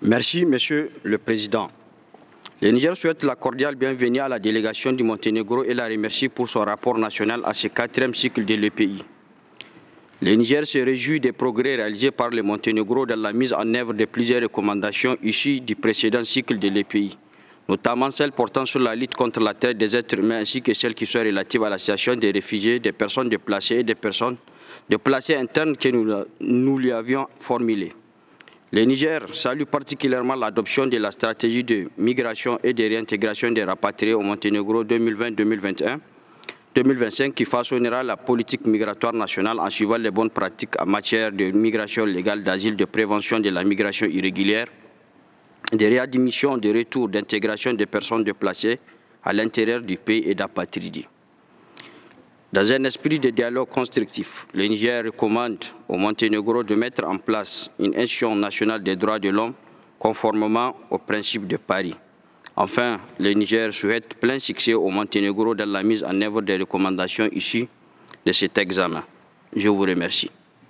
Merci, Monsieur le Président. Le Niger souhaite la cordiale bienvenue à la délégation du Monténégro et la remercie pour son rapport national à ce 4e cycle de l'EPI. Le Niger se réjouit des progrès réalisés par le Monténégro dans la mise en œuvre de plusieurs recommandations issues du précédent cycle de l'EPI, notamment celles portant sur la lutte contre la traite des êtres humains ainsi que celles qui sont relatives à la situation des réfugiés, des personnes déplacées et des personnes déplacées internes que nous lui avions formulées. Le Niger salue particulièrement l'adoption de la stratégie de migration et de réintégration des rapatriés au Monténégro 2020-2021-2025 qui façonnera la politique migratoire nationale en suivant les bonnes pratiques en matière de migration légale, d'asile, de prévention de la migration irrégulière, de réadmission, de retour, d'intégration des personnes déplacées à l'intérieur du pays et d'apatridie. Dans un esprit de dialogue constructif, le Niger recommande au Monténégro de mettre en place une institution nationale des droits de l'homme conformément aux principes de Paris. Enfin, le Niger souhaite plein succès au Monténégro dans la mise en œuvre des recommandations issues de cet examen. Je vous remercie.